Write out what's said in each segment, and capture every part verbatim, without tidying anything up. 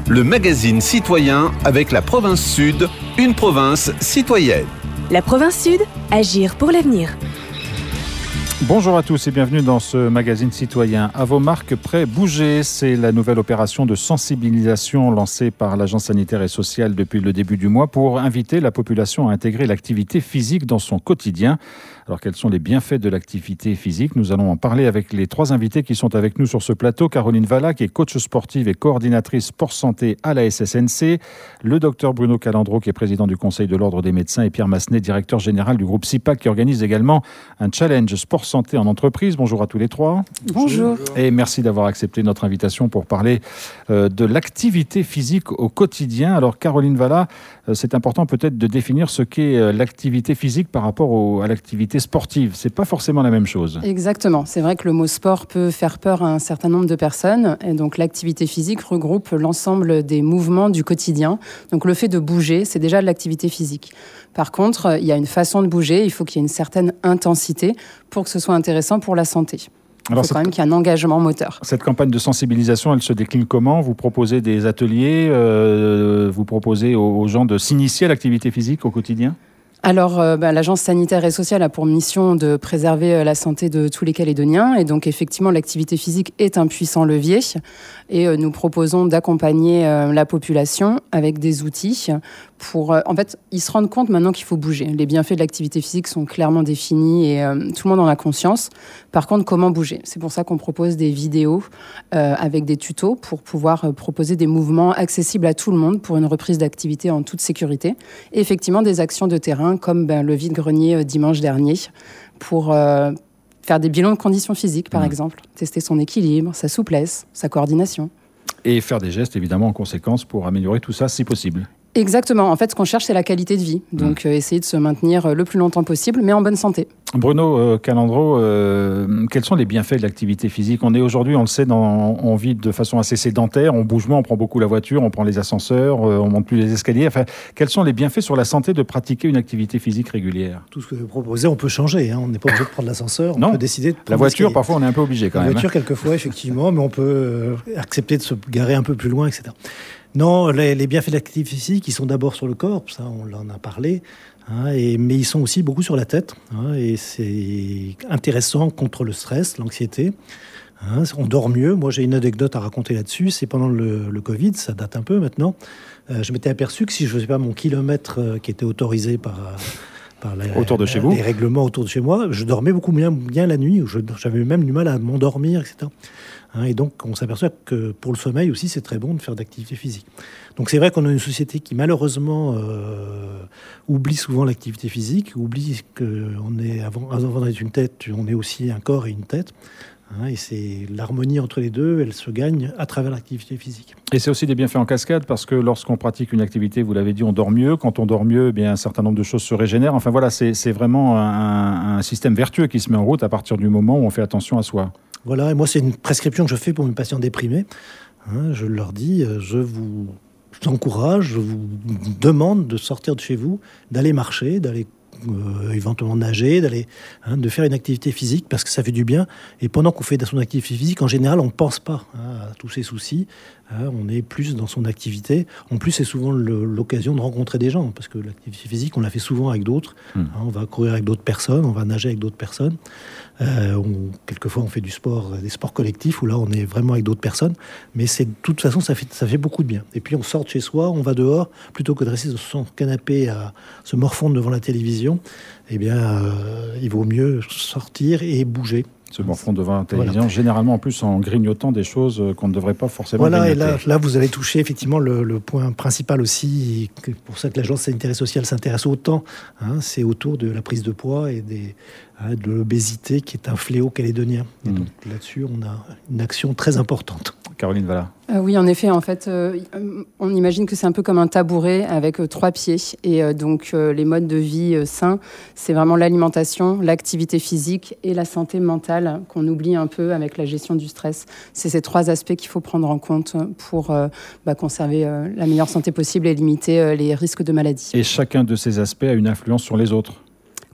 le magazine citoyen avec la province Sud, une province citoyenne. La province Sud, agir pour l'avenir. Bonjour à tous et bienvenue dans ce magazine citoyen. À vos marques, prêts, bougez. C'est la nouvelle opération de sensibilisation lancée par l'Agence sanitaire et sociale depuis le début du mois pour inviter la population à intégrer l'activité physique dans son quotidien. Alors, quels sont les bienfaits de l'activité physique? Nous allons en parler avec les trois invités qui sont avec nous sur ce plateau. Caroline Valla, qui est coach sportive et coordinatrice sport santé à la S S N C. Le docteur Bruno Calandro, qui est président du Conseil de l'Ordre des médecins. Et Pierre Massenet, directeur général du groupe SIPAC, qui organise également un challenge sport santé en entreprise. Bonjour à tous les trois. Bonjour. Et merci d'avoir accepté notre invitation pour parler euh, de l'activité physique au quotidien. Alors, Caroline Valla, euh, c'est important peut-être de définir ce qu'est euh, l'activité physique par rapport au, à l'activité sportive. C'est pas forcément la même chose. Exactement. C'est vrai que le mot sport peut faire peur à un certain nombre de personnes. Et donc, l'activité physique regroupe l'ensemble des mouvements du quotidien. Donc, le fait de bouger, c'est déjà de l'activité physique. Par contre, il y a une façon de bouger. Il faut qu'il y ait une certaine intensité pour que ce soit intéressant pour la santé. Il Alors, faut quand même qu'il y ait un engagement moteur. Cette campagne de sensibilisation, elle se décline comment? Vous proposez des ateliers, euh, vous proposez aux, aux gens de s'initier à l'activité physique au quotidien? Alors, euh, bah, l'Agence sanitaire et sociale a pour mission de préserver euh, la santé de tous les Calédoniens. Et donc, effectivement, l'activité physique est un puissant levier. Et euh, nous proposons d'accompagner euh, la population avec des outils pour... Euh, en fait, ils se rendent compte maintenant qu'il faut bouger. Les bienfaits de l'activité physique sont clairement définis et euh, tout le monde en a conscience. Par contre, comment bouger? C'est pour ça qu'on propose des vidéos euh, avec des tutos pour pouvoir euh, proposer des mouvements accessibles à tout le monde pour une reprise d'activité en toute sécurité. Et effectivement, des actions de terrain comme ben, le vide-grenier euh, dimanche dernier pour euh, faire des bilans de conditions physiques, par mmh. exemple. Tester son équilibre, sa souplesse, sa coordination. Et faire des gestes, évidemment, en conséquence pour améliorer tout ça, si possible. Exactement. En fait, ce qu'on cherche, c'est la qualité de vie. Donc, mmh. euh, essayer de se maintenir le plus longtemps possible, mais en bonne santé. Bruno euh, Calandro, euh, quels sont les bienfaits de l'activité physique? On est aujourd'hui, on le sait, dans, on vit de façon assez sédentaire, on bouge moins, on prend beaucoup la voiture, on prend les ascenseurs, euh, on monte plus les escaliers. Enfin, quels sont les bienfaits sur la santé de pratiquer une activité physique régulière? Tout ce que vous proposez, on peut changer. Hein. On n'est pas obligé de prendre l'ascenseur, on non. peut décider de prendre la voiture, l'escalier. parfois, on est un peu obligé quand la même. La voiture, hein. quelquefois, effectivement, mais on peut euh, accepter de se garer un peu plus loin, et cetera. Non, les, les bienfaits de l'activité physique, ils sont d'abord sur le corps, ça on en a parlé, hein, et, mais ils sont aussi beaucoup sur la tête, hein, et c'est intéressant contre le stress, l'anxiété. Hein, on dort mieux. Moi, j'ai une anecdote à raconter là-dessus. C'est pendant le, le Covid, ça date un peu maintenant. Euh, je m'étais aperçu que si je ne faisais pas mon kilomètre euh, qui était autorisé par... Euh, Par la, autour de chez vous, les règlements autour de chez moi, je dormais beaucoup bien, bien la nuit, je, j'avais même du mal à m'endormir, et cetera. Hein, et donc, on s'aperçoit que pour le sommeil aussi, c'est très bon de faire d'activité physique. Donc, c'est vrai qu'on a une société qui, malheureusement, euh, oublie souvent l'activité physique, oublie qu'on est, avant, avant d'être une tête, on est aussi un corps et une tête. Hein, et c'est l'harmonie entre les deux, elle se gagne à travers l'activité physique. Et c'est aussi des bienfaits en cascade parce que lorsqu'on pratique une activité, vous l'avez dit, on dort mieux. Quand on dort mieux, eh bien, un certain nombre de choses se régénèrent. Enfin voilà, c'est, c'est vraiment un, un système vertueux qui se met en route à partir du moment où on fait attention à soi. Voilà, et moi c'est une prescription que je fais pour mes patients déprimés. Hein, je leur dis, je vous encourage, je vous demande de sortir de chez vous, d'aller marcher, d'aller Euh, éventuellement nager, d'aller, hein, de faire une activité physique parce que ça fait du bien. Et pendant qu'on fait son activité physique, en général, on ne pense pas hein, à tous ces soucis. Hein, on est plus dans son activité. En plus, c'est souvent le, l'occasion de rencontrer des gens parce que l'activité physique, on la fait souvent avec d'autres. Mmh. Hein, on va courir avec d'autres personnes, on va nager avec d'autres personnes. Euh, on, quelquefois, on fait du sport, des sports collectifs où là, on est vraiment avec d'autres personnes. Mais c'est, de toute façon, ça fait, ça fait beaucoup de bien. Et puis, on sort de chez soi, on va dehors, plutôt que de rester sur son canapé à se morfondre devant la télévision. Eh bien, euh, il vaut mieux sortir et bouger. Se morfondre devant la télévision, voilà. Généralement en plus en grignotant des choses qu'on ne devrait pas forcément voilà, grignoter. Et là, là, vous avez touché effectivement le, le point principal aussi, c'est pour ça que l'Agence sanitaire et sociale s'intéresse autant, hein, c'est autour de la prise de poids et des, hein, de l'obésité qui est un fléau calédonien. Et mmh. donc là-dessus, on a une action très importante. Caroline Valla. Euh, oui, en effet, en fait, euh, on imagine que c'est un peu comme un tabouret avec euh, trois pieds. Et euh, donc, euh, les modes de vie euh, sains, c'est vraiment l'alimentation, l'activité physique et la santé mentale qu'on oublie un peu avec la gestion du stress. C'est ces trois aspects qu'il faut prendre en compte pour euh, bah, conserver euh, la meilleure santé possible et limiter euh, les risques de maladie. Et chacun de ces aspects a une influence sur les autres.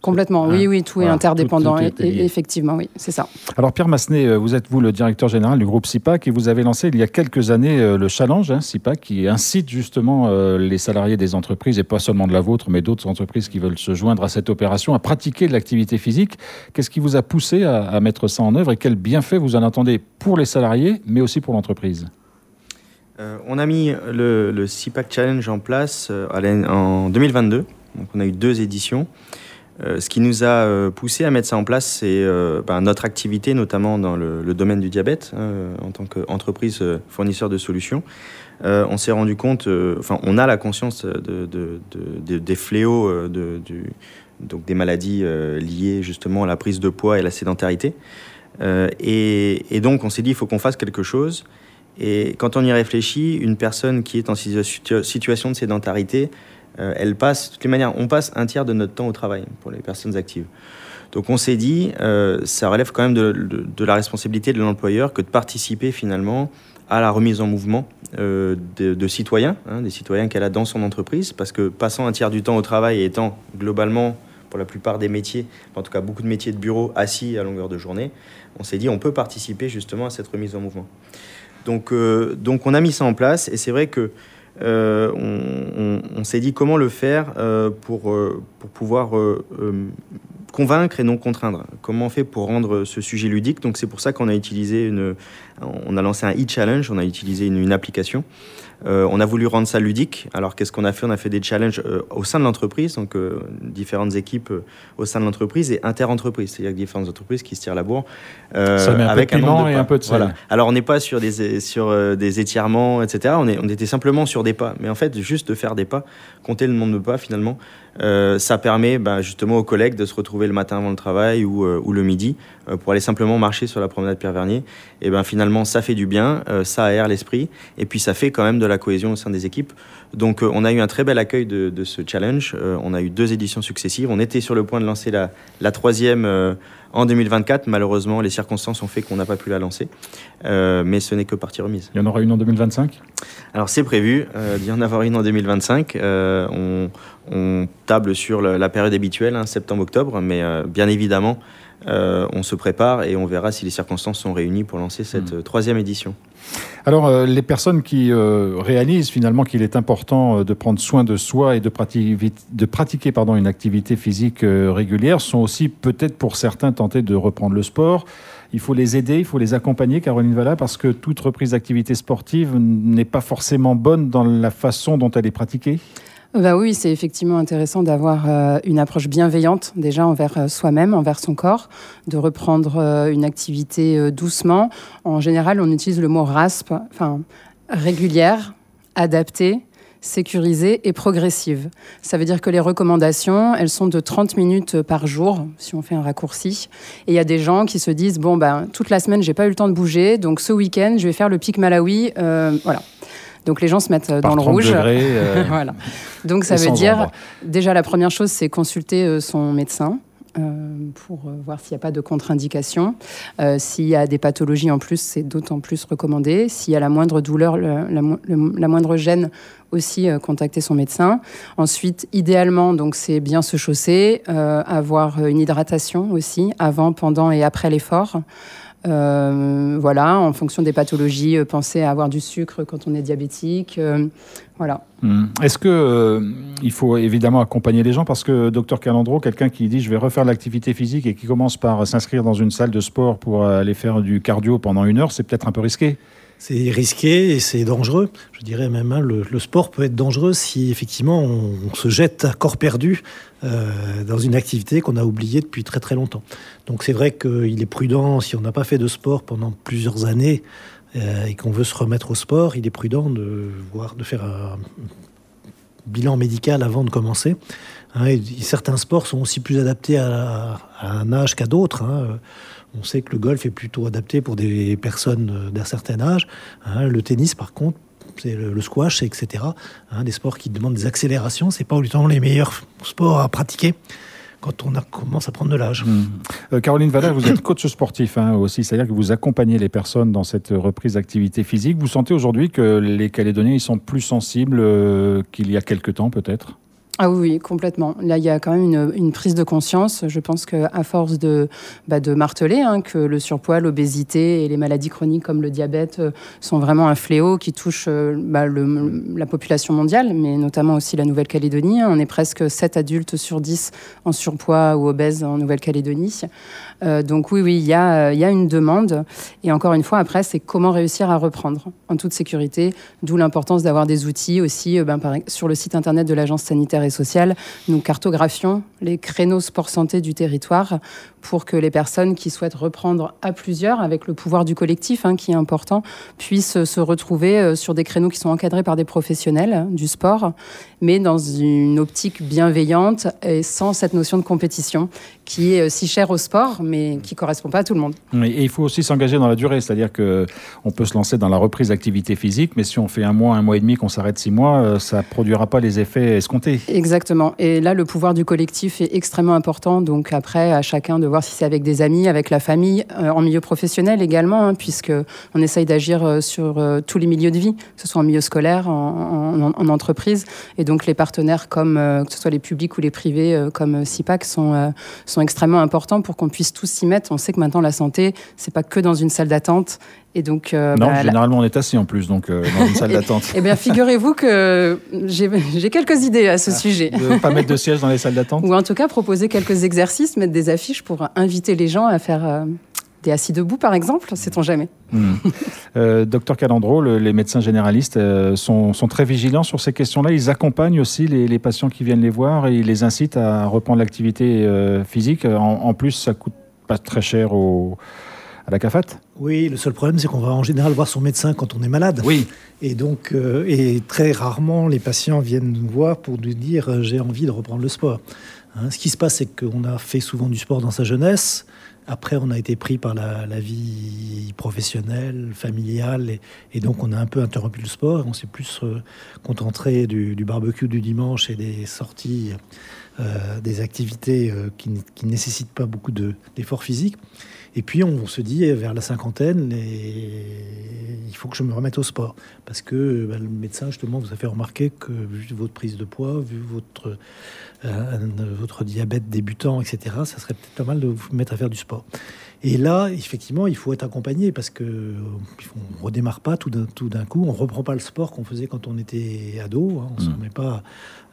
Complètement, oui, oui, tout voilà, est interdépendant, tout, tout est et, effectivement, oui, c'est ça. Alors Pierre Massenet, vous êtes vous le directeur général du groupe SIPAC et vous avez lancé il y a quelques années le challenge hein, SIPAC qui incite justement euh, les salariés des entreprises, et pas seulement de la vôtre, mais d'autres entreprises qui veulent se joindre à cette opération, à pratiquer de l'activité physique. Qu'est-ce qui vous a poussé à, à mettre ça en œuvre et quels bienfaits vous en attendez pour les salariés, mais aussi pour l'entreprise ? euh, On a mis le, le SIPAC Challenge en place euh, en deux mille vingt-deux, donc on a eu deux éditions. Euh, ce qui nous a euh, poussé à mettre ça en place, c'est euh, ben, notre activité, notamment dans le, le domaine du diabète, hein, en tant qu'entreprise euh, fournisseur de solutions. Euh, on s'est rendu compte, euh, enfin, on a la conscience de, de, de, de, des fléaux, euh, de, du, donc des maladies euh, liées justement à la prise de poids et la sédentarité. Euh, et, et donc, on s'est dit, il faut qu'on fasse quelque chose. Et quand on y réfléchit, une personne qui est en situa- situation de sédentarité, Euh, elle passe, de toutes les manières, on passe un tiers de notre temps au travail pour les personnes actives. Donc on s'est dit, euh, ça relève quand même de, de, de la responsabilité de l'employeur que de participer finalement à la remise en mouvement euh, de, de citoyens, hein, des citoyens qu'elle a dans son entreprise, parce que passant un tiers du temps au travail et étant globalement, pour la plupart des métiers, en tout cas beaucoup de métiers de bureau, assis à longueur de journée, on s'est dit on peut participer justement à cette remise en mouvement. Donc, euh, donc on a mis ça en place et c'est vrai que Euh, on, on, on s'est dit comment le faire euh, pour, euh, pour pouvoir euh, euh, convaincre et non contraindre. Comment on fait pour rendre ce sujet ludique? Donc c'est pour ça qu'on a utilisé une, on a lancé un e-challenge, on a utilisé une, une application. Euh, on a voulu rendre ça ludique. Alors qu'est-ce qu'on a fait? On a fait des challenges euh, au sein de l'entreprise, donc euh, différentes équipes euh, au sein de l'entreprise et inter-entreprises, c'est-à-dire différentes entreprises qui se tirent la bourre euh, ça met un avec peu de piment un nombre de pas. Et un peu de sel. Voilà. Alors on n'est pas sur des sur euh, des étirements, et cetera. On, est, on était simplement sur des pas, mais en fait juste de faire des pas, compter le nombre de pas finalement, euh, ça permet bah, justement aux collègues de se retrouver le matin avant le travail ou, euh, ou le midi euh, pour aller simplement marcher sur la promenade Pierre Vernier. Et ben finalement ça fait du bien, euh, ça aère l'esprit et puis ça fait quand même de la cohésion au sein des équipes. Donc euh, on a eu un très bel accueil de, de ce challenge. Euh, on a eu deux éditions successives. On était sur le point de lancer la, la troisième euh, en deux mille vingt-quatre. Malheureusement, les circonstances ont fait qu'on n'a pas pu la lancer. Euh, mais ce n'est que partie remise. Il y en aura une en deux mille vingt-cinq ? Alors c'est prévu euh, d'y en avoir une en deux mille vingt-cinq. Euh, on, on table sur le, la période habituelle, hein, septembre-octobre. Mais euh, bien évidemment, euh, on se prépare et on verra si les circonstances sont réunies pour lancer cette mmh. troisième édition. Alors, euh, les personnes qui euh, réalisent finalement qu'il est important euh, de prendre soin de soi et de, prati- de pratiquer pardon, une activité physique euh, régulière sont aussi peut-être pour certains tentés de reprendre le sport. Il faut les aider, il faut les accompagner, Caroline Valla, parce que toute reprise d'activité sportive n'est pas forcément bonne dans la façon dont elle est pratiquée. Bah oui, c'est effectivement intéressant d'avoir euh, une approche bienveillante déjà envers euh, soi-même, envers son corps, de reprendre euh, une activité euh, doucement. En général, on utilise le mot R A S P, enfin régulière, adaptée, sécurisée et progressive. Ça veut dire que les recommandations, elles sont de trente minutes par jour, si on fait un raccourci. Et il y a des gens qui se disent, bon, ben, toute la semaine, j'ai pas eu le temps de bouger, donc ce week-end, je vais faire le pic Malawi, euh, voilà. Donc les gens se mettent dans le rouge. Degrés, euh... voilà. Donc ça veut dire, ombre. Déjà la première chose, c'est consulter son médecin euh, pour voir s'il n'y a pas de contre-indication. Euh, s'il y a des pathologies en plus, c'est d'autant plus recommandé. S'il y a la moindre douleur, le, la, le, la moindre gêne, aussi euh, contacter son médecin. Ensuite, idéalement, donc c'est bien se chausser, euh, avoir une hydratation aussi avant, pendant et après l'effort. Euh, voilà, en fonction des pathologies, euh, penser à avoir du sucre quand on est diabétique, euh, voilà. Mmh. Est-ce que euh, il faut évidemment accompagner les gens parce que docteur Calandro, quelqu'un qui dit je vais refaire l'activité physique et qui commence par s'inscrire dans une salle de sport pour aller faire du cardio pendant une heure, c'est peut-être un peu risqué. C'est risqué et c'est dangereux. Je dirais même, hein, le, le sport peut être dangereux si effectivement on, on se jette à corps perdu euh, dans une activité qu'on a oubliée depuis très très longtemps. Donc c'est vrai qu'il est prudent, si on n'a pas fait de sport pendant plusieurs années euh, et qu'on veut se remettre au sport, il est prudent de, voir, de faire un bilan médical avant de commencer. Hein, et certains sports sont aussi plus adaptés à, à un âge qu'à d'autres. Hein. On sait que le golf est plutôt adapté pour des personnes d'un certain âge. Hein, le tennis, par contre, c'est le, le squash, et cetera. Hein, des sports qui demandent des accélérations. C'est pas autant les meilleurs sports à pratiquer quand on a, commence à prendre de l'âge. Mmh. Euh, Caroline Valla, vous êtes coach sportif hein, aussi, c'est-à-dire que vous accompagnez les personnes dans cette reprise d'activité physique. Vous sentez aujourd'hui que les Calédoniens ils sont plus sensibles euh, qu'il y a quelque temps peut-être ? Ah oui, oui, complètement. Là, il y a quand même une, une prise de conscience. Je pense qu'à force de, bah, de marteler hein, que le surpoids, l'obésité et les maladies chroniques comme le diabète euh, sont vraiment un fléau qui touche euh, bah, le, la population mondiale, mais notamment aussi la Nouvelle-Calédonie. On est presque sept adultes sur dix en surpoids ou obèses en Nouvelle-Calédonie. Euh, donc oui, oui, il y a, il y a une demande. Et encore une fois, après, c'est comment réussir à reprendre en toute sécurité, d'où l'importance d'avoir des outils aussi. Euh, ben, par, sur le site internet de l'Agence sanitaire et sociale, nous cartographions les créneaux sport-santé du territoire pour que les personnes qui souhaitent reprendre à plusieurs, avec le pouvoir du collectif hein, qui est important, puissent se retrouver sur des créneaux qui sont encadrés par des professionnels du sport, mais dans une optique bienveillante et sans cette notion de compétition qui est si chère au sport, mais qui ne correspond pas à tout le monde. Et il faut aussi s'engager dans la durée, c'est-à-dire qu'on peut se lancer dans la reprise d'activité physique, mais si on fait un mois, un mois et demi, qu'on s'arrête six mois, ça ne produira pas les effets escomptés. Exactement. Et là, le pouvoir du collectif est extrêmement important. Donc après, à chacun de voir si c'est avec des amis, avec la famille, euh, en milieu professionnel également, hein, puisqu'on essaye d'agir sur euh, tous les milieux de vie, que ce soit en milieu scolaire, en, en, en entreprise. Et donc les partenaires, comme, euh, que ce soit les publics ou les privés, euh, comme SIPAC, sont, euh, sont extrêmement importants pour qu'on puisse tous s'y mettre. On sait que maintenant, la santé, c'est pas que dans une salle d'attente. Et donc, euh, non, bah, généralement, la... on est assis en plus, donc euh, dans une salle d'attente. Eh bien, figurez-vous que j'ai, j'ai quelques idées à ce ah, sujet. De ne pas mettre de siège dans les salles d'attente ? Ou en tout cas, proposer quelques exercices, mettre des affiches pour inviter les gens à faire euh, des assis debout, par exemple, sait-on jamais. Mmh. euh, Docteur Calandro, le, les médecins généralistes euh, sont, sont très vigilants sur ces questions-là. Ils accompagnent aussi les, les patients qui viennent les voir et ils les incitent à reprendre l'activité euh, physique. En, en plus, ça ne coûte pas très cher au... à la CAFAT ? Oui, le seul problème, c'est qu'on va en général voir son médecin quand on est malade. Oui. Et donc, euh, et très rarement, les patients viennent nous voir pour nous dire euh, « j'ai envie de reprendre le sport ». Hein, ce qui se passe, c'est qu'on a fait souvent du sport dans sa jeunesse. Après, on a été pris par la, la vie professionnelle, familiale, et, et donc on a un peu interrompu le sport. Et on s'est plus euh, concentré du, du barbecue du dimanche et des sorties, euh, des activités euh, qui ne nécessitent pas beaucoup de, d'efforts physiques. Et puis on se dit, vers la cinquantaine, les... il faut que je me remette au sport. Parce que ben, le médecin, justement, vous a fait remarquer que, vu votre prise de poids, vu votre, euh, votre diabète débutant, et cetera, ça serait peut-être pas mal de vous mettre à faire du sport. Et là, effectivement, il faut être accompagné parce qu'on ne redémarre pas tout d'un, tout d'un coup. On ne reprend pas le sport qu'on faisait quand on était ado. Hein, on ne mmh. se remet pas...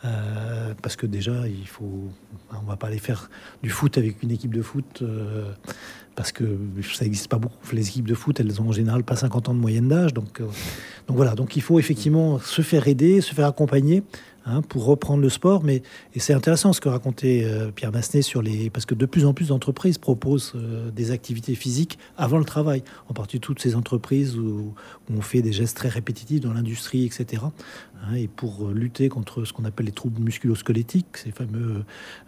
Euh, parce que déjà, il faut... On ne va pas aller faire du foot avec une équipe de foot... Euh, parce que ça n'existe pas beaucoup. Les équipes de foot, elles ont en général pas cinquante ans de moyenne d'âge. Donc, euh, donc voilà, donc il faut effectivement se faire aider, se faire accompagner hein, pour reprendre le sport. Mais, et c'est intéressant ce que racontait euh, Pierre Massenet sur les... Parce que de plus en plus d'entreprises proposent euh, des activités physiques avant le travail. En partie toutes ces entreprises où, où on fait des gestes très répétitifs dans l'industrie, et cetera. Hein, et pour lutter contre ce qu'on appelle les troubles musculo-squelettiques, ces fameux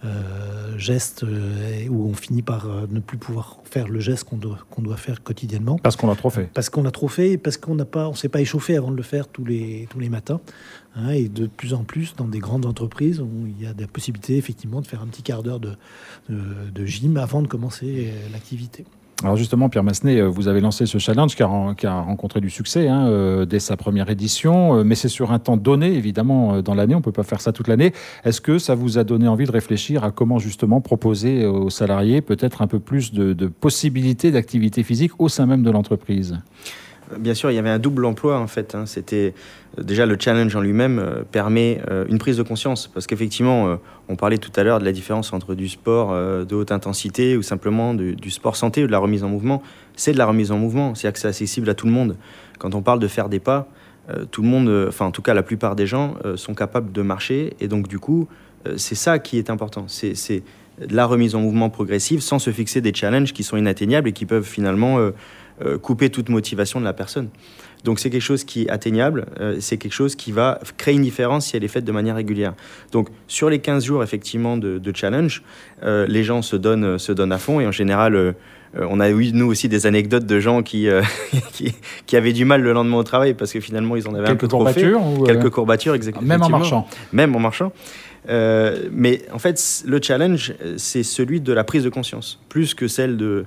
euh, gestes euh, où on finit par euh, ne plus pouvoir faire le geste qu'on doit, qu'on doit faire quotidiennement. Parce qu'on l'a trop fait. Parce qu'on l'a trop fait, parce qu'on n'a pas, on s'est pas échauffé avant de le faire tous les, tous les matins. Hein, et de plus en plus, dans des grandes entreprises, où il y a des possibilités effectivement de faire un petit quart d'heure de, de, de gym avant de commencer l'activité. Alors justement, Pierre Massenet, vous avez lancé ce challenge qui a, qui a rencontré du succès hein, euh, dès sa première édition, euh, mais c'est sur un temps donné, évidemment, euh, dans l'année. On ne peut pas faire ça toute l'année. Est-ce que ça vous a donné envie de réfléchir à comment justement proposer aux salariés peut-être un peu plus de, de possibilités d'activité physique au sein même de l'entreprise ? Bien sûr, il y avait un double emploi en fait. Hein. C'était déjà le challenge en lui-même euh, permet euh, une prise de conscience parce qu'effectivement, euh, on parlait tout à l'heure de la différence entre du sport euh, de haute intensité ou simplement du, du sport santé ou de la remise en mouvement. C'est de la remise en mouvement, c'est-à-dire que c'est accessible à tout le monde. Quand on parle de faire des pas, euh, tout le monde, enfin euh, en tout cas la plupart des gens euh, sont capables de marcher et donc du coup, euh, c'est ça qui est important. C'est, c'est la remise en mouvement progressive sans se fixer des challenges qui sont inatteignables et qui peuvent finalement euh, euh, couper toute motivation de la personne. Donc c'est quelque chose qui est atteignable, euh, c'est quelque chose qui va créer une différence si elle est faite de manière régulière. Donc sur les quinze jours effectivement de, de challenge, euh, les gens se donnent, se donnent à fond et en général, euh, on a eu nous aussi des anecdotes de gens qui, euh, qui, qui avaient du mal le lendemain au travail parce que finalement ils en avaient quelques un peu trop fait. Ou Quelques courbatures, exactement. Même en marchant. Même en marchant. Euh, mais en fait, le challenge, c'est celui de la prise de conscience, plus que celle de...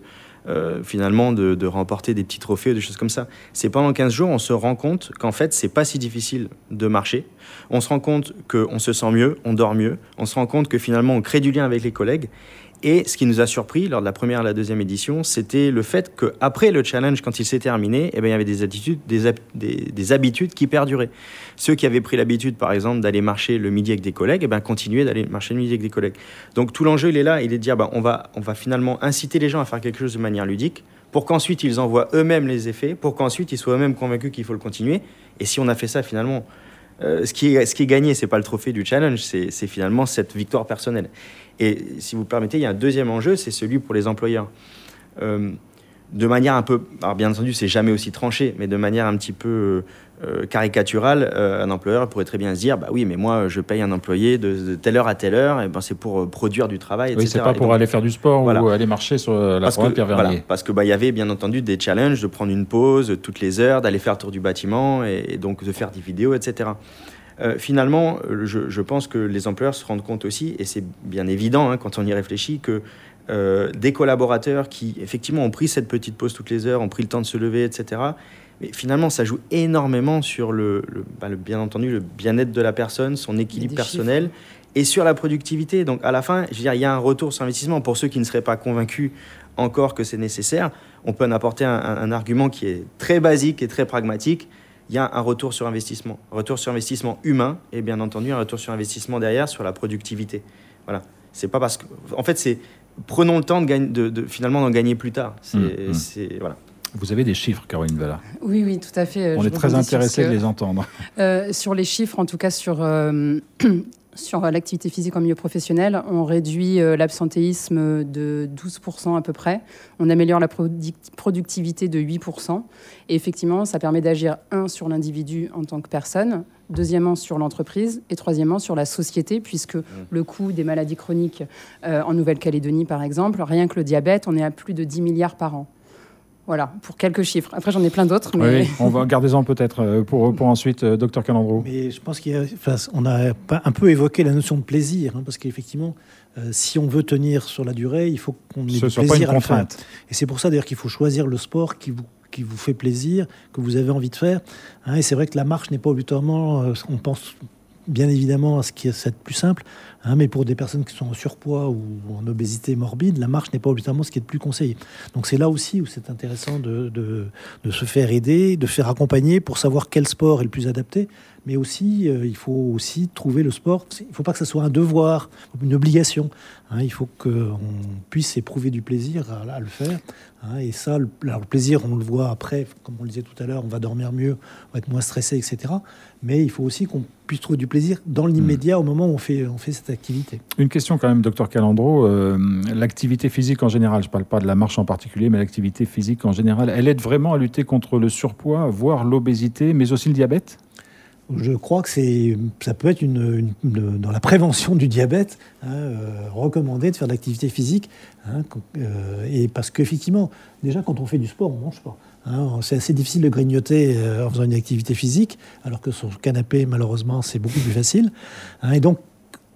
euh, finalement de, de remporter des petits trophées ou des choses comme ça. C'est pendant quinze jours, on se rend compte qu'en fait, c'est pas si difficile de marcher. On se rend compte qu'on se sent mieux, on dort mieux. On se rend compte que finalement, on crée du lien avec les collègues. Et ce qui nous a surpris lors de la première et la deuxième édition, c'était le fait qu'après le challenge, quand il s'est terminé, eh bien, il y avait des, attitudes, des, des, des habitudes qui perduraient. Ceux qui avaient pris l'habitude, par exemple, d'aller marcher le midi avec des collègues, eh bien, continuaient d'aller marcher le midi avec des collègues. Donc tout l'enjeu, il est là, il est de dire bah, on, va, on va finalement inciter les gens à faire quelque chose de manière ludique, pour qu'ensuite ils en voient eux-mêmes les effets, pour qu'ensuite ils soient eux-mêmes convaincus qu'il faut le continuer. Et si on a fait ça, finalement, euh, ce, qui est, ce qui est gagné, ce n'est pas le trophée du challenge, c'est, c'est finalement cette victoire personnelle. Et si vous le permettez, il y a un deuxième enjeu, c'est celui pour les employeurs. Euh, de manière un peu... Alors bien entendu, c'est jamais aussi tranché, mais de manière un petit peu euh, caricaturale, euh, un employeur pourrait très bien se dire, bah oui, mais moi, je paye un employé de, de telle heure à telle heure, et ben c'est pour euh, produire du travail, et cetera. Oui, c'est pas pour donc, aller faire du sport voilà. ou aller marcher sur la parce forêt que, Pierre Vernier. Voilà, parce que bah, y avait bien entendu des challenges de prendre une pause toutes les heures, d'aller faire le tour du bâtiment, et, et donc de faire des vidéos, et cetera. Euh, finalement, je, je pense que les employeurs se rendent compte aussi, et c'est bien évident hein, quand on y réfléchit, que euh, des collaborateurs qui, effectivement, ont pris cette petite pause toutes les heures, ont pris le temps de se lever, et cetera, mais finalement, ça joue énormément sur, le, le, bah, le, bien entendu, le bien-être de la personne, son équilibre personnel, chiffres. Et sur la productivité. Donc, à la fin, je veux dire, il y a un retour sur investissement. Pour ceux qui ne seraient pas convaincus encore que c'est nécessaire, on peut en apporter un, un, un argument qui est très basique et très pragmatique. Il y a un retour sur investissement, un retour sur investissement humain et bien entendu un retour sur investissement derrière sur la productivité. Voilà, c'est pas parce que, en fait, c'est prenons le temps de, gagner, de, de finalement d'en gagner plus tard. C'est, mmh, c'est voilà. Vous avez des chiffres, Caroline Valla. Oui, oui, tout à fait. On Je est très intéressés que, de les entendre. Euh, sur les chiffres, en tout cas sur. Euh, Sur l'activité physique en milieu professionnel, on réduit euh, l'absentéisme de douze pour cent à peu près. On améliore la product- productivité de huit pour cent. Et effectivement, ça permet d'agir, un, sur l'individu en tant que personne, deuxièmement, sur l'entreprise, et troisièmement, sur la société, puisque mmh. le coût des maladies chroniques euh, en Nouvelle-Calédonie, par exemple, rien que le diabète, on est à plus de dix milliards par an. Voilà, pour quelques chiffres. Après, j'en ai plein d'autres. Mais... Oui, on va garder-en peut-être pour, pour ensuite, euh, docteur Calandro. Mais je pense qu'on a, a un peu évoqué la notion de plaisir, hein, parce qu'effectivement, euh, si on veut tenir sur la durée, il faut qu'on ait du plaisir à le faire. Et c'est pour ça d'ailleurs qu'il faut choisir le sport qui vous, qui vous fait plaisir, que vous avez envie de faire. Hein, et c'est vrai que la marche n'est pas obligatoirement, euh, on pense bien évidemment à ce qui est plus simple, hein, mais pour des personnes qui sont en surpoids ou en obésité morbide, la marche n'est pas obligatoirement ce qui est le plus conseillé. Donc c'est là aussi où c'est intéressant de, de, de se faire aider, de faire accompagner pour savoir quel sport est le plus adapté, mais aussi euh, il faut aussi trouver le sport. Il ne faut pas que ce soit un devoir, une obligation. Hein, il faut qu'on puisse éprouver du plaisir à, à le faire. Hein, et ça, le, alors, le plaisir, on le voit après, comme on le disait tout à l'heure, on va dormir mieux, on va être moins stressé, et cetera. Mais il faut aussi qu'on puisse trouver du plaisir dans l'immédiat, mmh. au moment où on fait, on fait cette activité. Une question quand même, docteur Calandro. Euh, l'activité physique en général, je ne parle pas de la marche en particulier, mais l'activité physique en général, elle aide vraiment à lutter contre le surpoids, voire l'obésité, mais aussi le diabète ? Je crois que c'est, ça peut être une, une, une, dans la prévention du diabète, hein, euh, recommandé de faire de l'activité physique, hein, euh, et parce qu'effectivement, déjà quand on fait du sport, on ne mange pas. Hein, c'est assez difficile de grignoter euh, en faisant une activité physique, alors que sur le canapé, malheureusement, c'est beaucoup plus facile. Hein, et donc,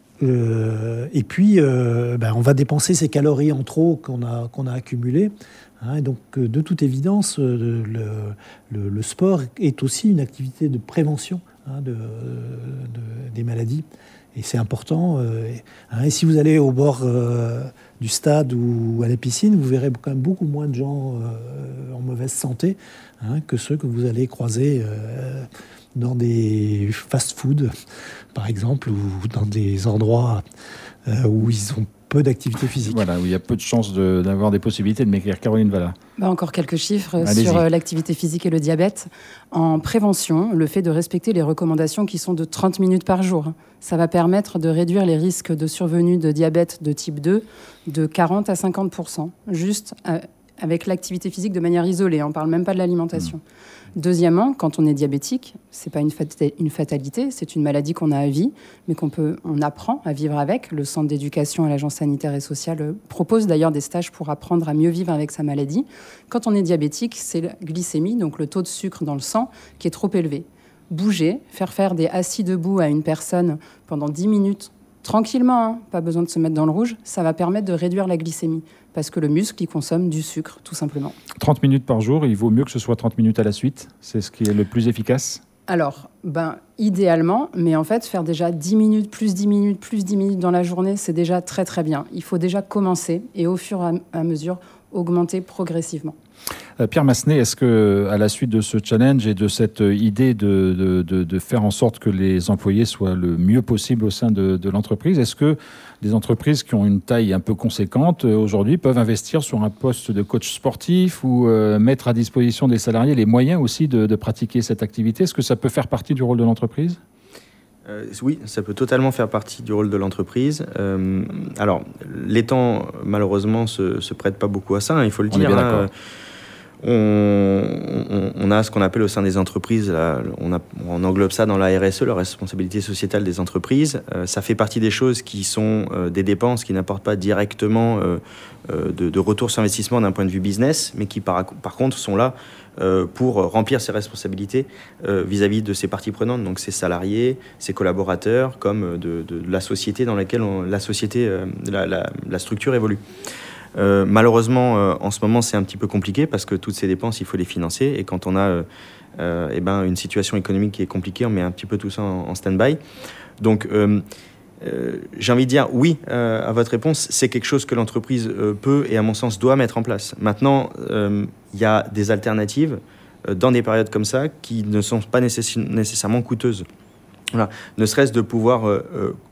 euh, et puis, euh, ben, on va dépenser ces calories en trop qu'on a, qu'on a accumulées. Hein, et donc, de toute évidence, le, le, le sport est aussi une activité de prévention hein, de, de, des maladies. Et c'est important. Euh, hein, et si vous allez au bord euh, du stade ou à la piscine, vous verrez quand même beaucoup moins de gens euh, en mauvaise santé hein, que ceux que vous allez croiser euh, dans des fast-food, par exemple, ou dans des endroits euh, où ils ont peu d'activité physique. Voilà, où il y a peu de chances de, d'avoir des possibilités de m'écrire. Caroline Valla. Bah encore quelques chiffres Allez-y. Sur euh, l'activité physique et le diabète. En prévention, le fait de respecter les recommandations qui sont de trente minutes par jour, ça va permettre de réduire les risques de survenue de diabète de type deux de quarante à cinquante pour cent, juste euh, avec l'activité physique de manière isolée. On ne parle même pas de l'alimentation. Mmh. Deuxièmement, quand on est diabétique, ce n'est pas une, fat- une fatalité, c'est une maladie qu'on a à vie, mais qu'on peut, on apprend à vivre avec. Le centre d'éducation à l'agence sanitaire et sociale propose d'ailleurs des stages pour apprendre à mieux vivre avec sa maladie. Quand on est diabétique, c'est la glycémie, donc le taux de sucre dans le sang, qui est trop élevé. Bouger, faire faire des assis debout à une personne pendant dix minutes, tranquillement, hein, pas besoin de se mettre dans le rouge, ça va permettre de réduire la glycémie. Parce que le muscle, il consomme du sucre, tout simplement. trente minutes par jour, il vaut mieux que ce soit trente minutes à la suite. C'est ce qui est le plus efficace ? Alors, ben, idéalement, mais en fait, faire déjà dix minutes, plus dix minutes, plus dix minutes dans la journée, c'est déjà très très bien. Il faut déjà commencer et au fur et à mesure, augmenter progressivement. Euh, Pierre Massenet, est-ce que, à la suite de ce challenge et de cette idée de, de, de, de faire en sorte que les employés soient le mieux possible au sein de, de l'entreprise, est-ce que des entreprises qui ont une taille un peu conséquente euh, aujourd'hui peuvent investir sur un poste de coach sportif ou euh, mettre à disposition des salariés les moyens aussi de, de pratiquer cette activité ? Est-ce que ça peut faire partie du rôle de l'entreprise ? Euh, oui, ça peut totalement faire partie du rôle de l'entreprise. Euh, alors, les temps, malheureusement, se, se prêtent pas beaucoup à ça, hein, il faut le On dire. est bien hein, d'accord. On, on, on a ce qu'on appelle au sein des entreprises, là, on, a, on englobe ça dans la R S E, la responsabilité sociétale des entreprises. Euh, ça fait partie des choses qui sont euh, des dépenses qui n'apportent pas directement euh, euh, de, de retour sur investissement d'un point de vue business, mais qui par, par contre sont là euh, pour remplir ses responsabilités euh, vis-à-vis de ses parties prenantes, donc ses salariés, ses collaborateurs, comme de, de, de la société dans laquelle on, la, société, euh, la, la, la structure évolue. Euh, malheureusement, euh, en ce moment, c'est un petit peu compliqué parce que toutes ces dépenses, il faut les financer. Et quand on a euh, euh, eh ben, une situation économique qui est compliquée, on met un petit peu tout ça en, en stand-by. Donc, euh, euh, j'ai envie de dire oui euh, à votre réponse. C'est quelque chose que l'entreprise euh, peut et, à mon sens, doit mettre en place. Maintenant, il euh, y a des alternatives euh, dans des périodes comme ça qui ne sont pas nécess- nécessairement coûteuses. Voilà. Ne serait-ce de pouvoir... Euh,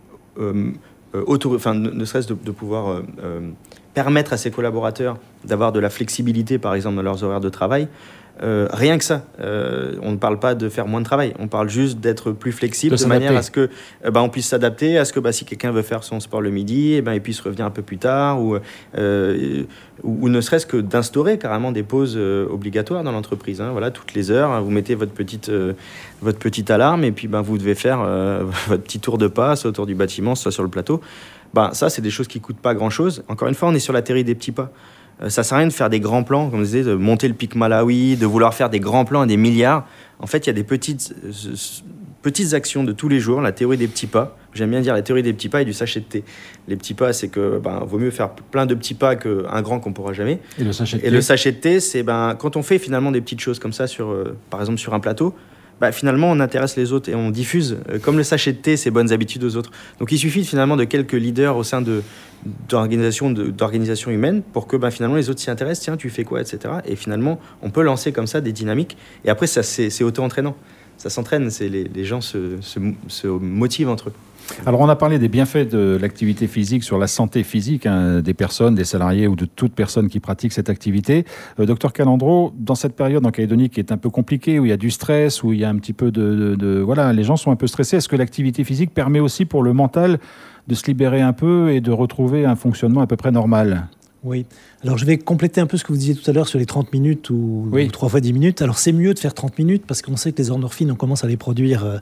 euh, euh, auto- enfin, ne, ne serait-ce de, de pouvoir... Euh, euh, permettre à ses collaborateurs d'avoir de la flexibilité, par exemple, dans leurs horaires de travail. Euh, rien que ça. Euh, on ne parle pas de faire moins de travail. On parle juste d'être plus flexible de, de manière à ce que euh, bah, on puisse s'adapter, à ce que bah, si quelqu'un veut faire son sport le midi, eh ben, il puisse revenir un peu plus tard, ou, euh, ou, ou ne serait-ce que d'instaurer carrément des pauses euh, obligatoires dans l'entreprise. Hein. Voilà, toutes les heures, hein, vous mettez votre petite, euh, votre petite alarme et puis bah, vous devez faire euh, votre petit tour de pas, soit autour du bâtiment, soit sur le plateau. Ben, ça, c'est des choses qui ne coûtent pas grand-chose. Encore une fois, on est sur la théorie des petits pas. Euh, ça ne sert à rien de faire des grands plans, comme je disais, de monter le pic Malawi, de vouloir faire des grands plans à des milliards. En fait, il y a des petites, euh, petites actions de tous les jours, la théorie des petits pas. J'aime bien dire la théorie des petits pas et du sachet de thé. Les petits pas, c'est que ben, vaut mieux faire plein de petits pas qu'un grand qu'on ne pourra jamais. Et le sachet de thé, et le sachet de thé, c'est ben, quand on fait finalement des petites choses comme ça, sur, euh, par exemple sur un plateau, bah, finalement, on intéresse les autres et on diffuse, euh, comme le sachet de thé, ses bonnes habitudes aux autres. Donc, il suffit finalement de quelques leaders au sein de, d'organisations, de, d'organisations humaines pour que bah, finalement les autres s'y intéressent. Tiens, tu fais quoi, et cetera. Et finalement, on peut lancer comme ça des dynamiques. Et après, ça, c'est, c'est auto-entraînant. Ça s'entraîne, c'est les, les gens se, se, se motivent entre eux. Alors, on a parlé des bienfaits de l'activité physique sur la santé physique hein, des personnes, des salariés ou de toute personne qui pratique cette activité. Euh, docteur Calandro, dans cette période en Calédonie qui est un peu compliquée, où il y a du stress, où il y a un petit peu de, de, de... Voilà, les gens sont un peu stressés. Est-ce que l'activité physique permet aussi pour le mental de se libérer un peu et de retrouver un fonctionnement à peu près normal ? Oui. Alors, je vais compléter un peu ce que vous disiez tout à l'heure sur les trente minutes ou, oui. ou trois fois dix minutes. Alors, c'est mieux de faire trente minutes parce qu'on sait que les endorphines, on commence à les produire euh,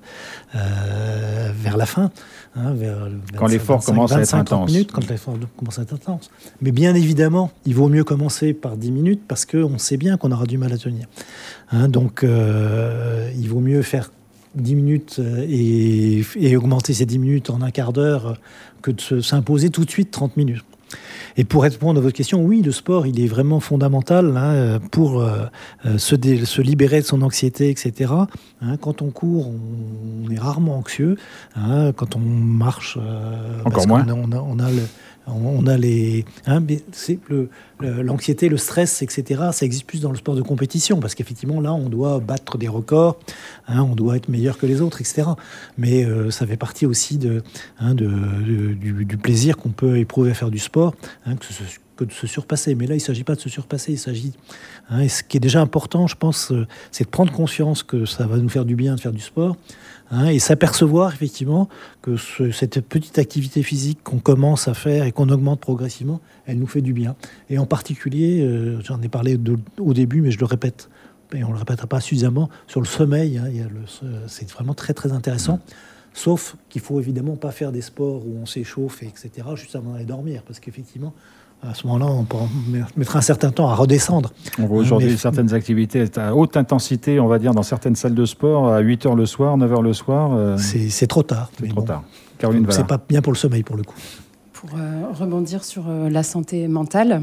euh, vers la fin. Hein, vers, vers quand l'effort vingt-cinq, commence vingt-cinq, à être intense. Minutes, quand l'effort commence à être intense. Mais bien évidemment, il vaut mieux commencer par dix minutes parce qu'on sait bien qu'on aura du mal à tenir. Hein, donc, euh, il vaut mieux faire dix minutes et, et augmenter ces dix minutes en un quart d'heure que de se, s'imposer tout de suite trente minutes. Et pour répondre à votre question, oui, le sport, il est vraiment fondamental hein, pour euh, se, dé- se libérer de son anxiété, et cetera. Hein, quand on court, on, on est rarement anxieux. Hein, quand on marche, euh, encore parce moins. qu'on a, on a, on a le, on a les, hein, mais c'est le, le, l'anxiété, le stress, et cetera. Ça existe plus dans le sport de compétition parce qu'effectivement là, on doit battre des records, hein, on doit être meilleur que les autres, et cetera. Mais euh, ça fait partie aussi de, hein, de, de du, du plaisir qu'on peut éprouver à faire du sport, hein, que, ce, que de se surpasser. Mais là, il ne s'agit pas de se surpasser, il s'agit, hein, et ce qui est déjà important, je pense, euh, c'est de prendre conscience que ça va nous faire du bien de faire du sport. Hein, et s'apercevoir effectivement que ce, cette petite activité physique qu'on commence à faire et qu'on augmente progressivement, elle nous fait du bien. Et en particulier, euh, j'en ai parlé de, au début, mais je le répète, et on ne le répétera pas suffisamment, sur le sommeil, hein, il y a le, c'est vraiment très très intéressant. Sauf qu'il ne faut évidemment pas faire des sports où on s'échauffe, et etc., juste avant d'aller dormir, parce qu'effectivement, À ce moment-là, on mettra un certain temps à redescendre. On voit aujourd'hui Mais... certaines activités à haute intensité, on va dire, dans certaines salles de sport, à huit heures le soir, neuf heures le soir. Euh... C'est, c'est trop tard. C'est trop bon. tard. Caroline Vallard. C'est pas bien pour le sommeil, pour le coup. Pour euh, rebondir sur euh, la santé mentale,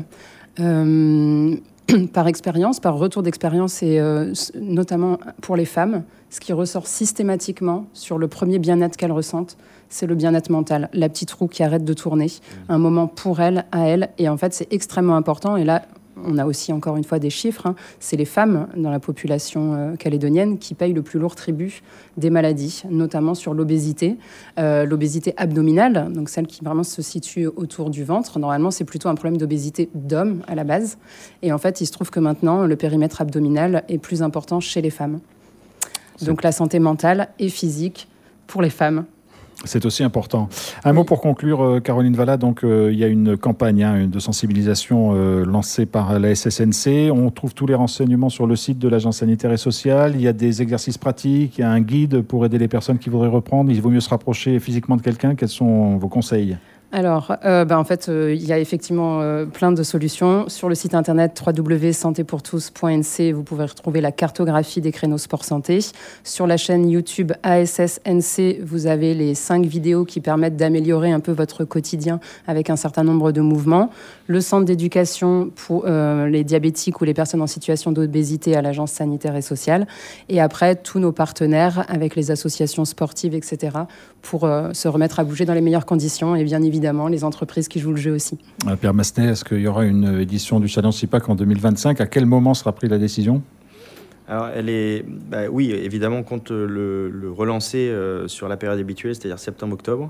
euh, par expérience, par retour d'expérience, et euh, notamment pour les femmes, ce qui ressort systématiquement sur le premier bien-être qu'elles ressentent, c'est le bien-être mental. La petite roue qui arrête de tourner, un moment pour elles, à elles. Et en fait, c'est extrêmement important. Et là, on a aussi encore une fois des chiffres. Hein. C'est les femmes dans la population euh, calédonienne qui payent le plus lourd tribut des maladies, notamment sur l'obésité. Euh, l'obésité abdominale, donc celle qui vraiment se situe autour du ventre. Normalement, c'est plutôt un problème d'obésité d'homme à la base. Et en fait, il se trouve que maintenant, le périmètre abdominal est plus important chez les femmes. C'est... Donc la santé mentale et physique pour les femmes. C'est aussi important. Un mot pour conclure, euh, Caroline Vallard. Donc, euh, il y a une campagne hein, de sensibilisation euh, lancée par la S S N C. On trouve tous les renseignements sur le site de l'Agence sanitaire et sociale. Il y a des exercices pratiques, il y a un guide pour aider les personnes qui voudraient reprendre. Il vaut mieux se rapprocher physiquement de quelqu'un. Quels sont vos conseils ? Alors, euh, ben en fait, euh, il y a effectivement euh, plein de solutions. Sur le site internet w w w point santé pour tous point n c, vous pouvez retrouver la cartographie des créneaux sport santé. Sur la chaîne YouTube A S S N C, vous avez les cinq vidéos qui permettent d'améliorer un peu votre quotidien avec un certain nombre de mouvements. Le centre d'éducation pour euh, les diabétiques ou les personnes en situation d'obésité à l'Agence sanitaire et sociale. Et après, tous nos partenaires avec les associations sportives, et cetera, pour euh, se remettre à bouger dans les meilleures conditions et bien évidemment, Évidemment, les entreprises qui jouent le jeu aussi. Pierre Massenet, est-ce qu'il y aura une édition du Challenge SIPAC en deux mille vingt-cinq ? À quel moment sera prise la décision ? Alors, elle est, bah, oui, évidemment, on compte le, le relancer euh, sur la période habituelle, c'est-à-dire septembre-octobre.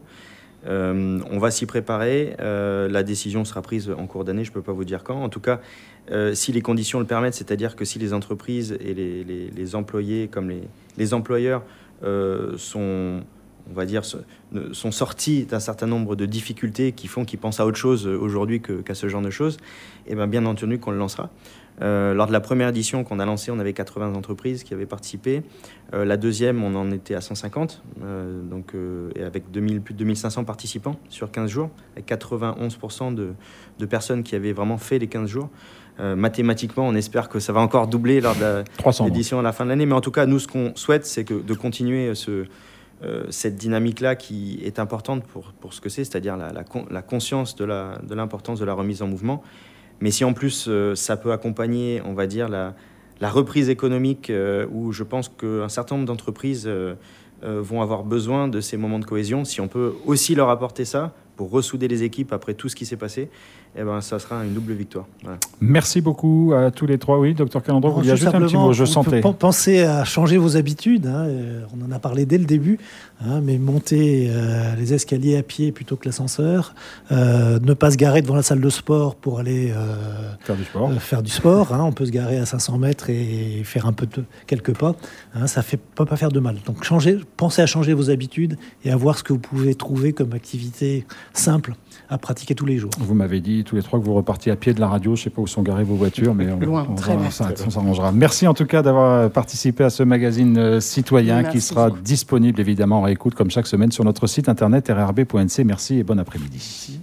Euh, on va s'y préparer. Euh, la décision sera prise en cours d'année, je ne peux pas vous dire quand. En tout cas, euh, si les conditions le permettent, c'est-à-dire que si les entreprises et les, les, les employés, comme les, les employeurs, euh, sont... on va dire, sont sortis d'un certain nombre de difficultés qui font qu'ils pensent à autre chose aujourd'hui que, qu'à ce genre de choses, et bien, bien entendu qu'on le lancera. Euh, lors de la première édition qu'on a lancée, on avait quatre-vingts entreprises qui avaient participé. Euh, la deuxième, on en était à cent cinquante, euh, donc, euh, et avec deux mille, plus de deux mille cinq cents participants sur quinze jours, avec quatre-vingt-onze pour cent de, de personnes qui avaient vraiment fait les quinze jours. Euh, mathématiquement, on espère que ça va encore doubler lors de la, l'édition à la fin de l'année. Mais en tout cas, nous, ce qu'on souhaite, c'est que, de continuer ce... Euh, cette dynamique-là qui est importante pour, pour ce que c'est, c'est-à-dire la, la, la conscience de, la, de l'importance de la remise en mouvement. Mais si en plus euh, ça peut accompagner, on va dire, la, la reprise économique, euh, où je pense qu'un certain nombre d'entreprises euh, euh, vont avoir besoin de ces moments de cohésion, si on peut aussi leur apporter ça pour ressouder les équipes après tout ce qui s'est passé, eh ben, ça sera une double victoire. Voilà. Merci beaucoup à tous les trois. Oui, docteur Calandro, vous vouliez ajouter un petit mot, je sentais. Pensez à changer vos habitudes. Hein, on en a parlé dès le début, hein, mais monter euh, les escaliers à pied plutôt que l'ascenseur, euh, ne pas se garer devant la salle de sport pour aller euh, faire du sport. Euh, faire du sport hein, on peut se garer à cinq cents mètres et faire un peu de, quelques pas. Hein, ça ne peut pas faire de mal. Donc changez, pensez à changer vos habitudes et à voir ce que vous pouvez trouver comme activité simple à pratiquer tous les jours. Vous m'avez dit tous les trois que vous repartiez à pied de la radio. Je ne sais pas où sont garées vos voitures, mais on, loin, on, très va, loin. Ça, on s'arrangera. Merci en tout cas d'avoir participé à ce magazine euh, citoyen Merci. qui sera disponible évidemment en réécoute comme chaque semaine sur notre site internet r r b point n c. Merci et bon après-midi.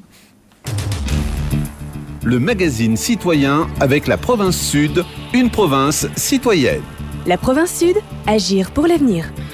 Le magazine citoyen avec la province Sud, une province citoyenne. La province Sud, agir pour l'avenir.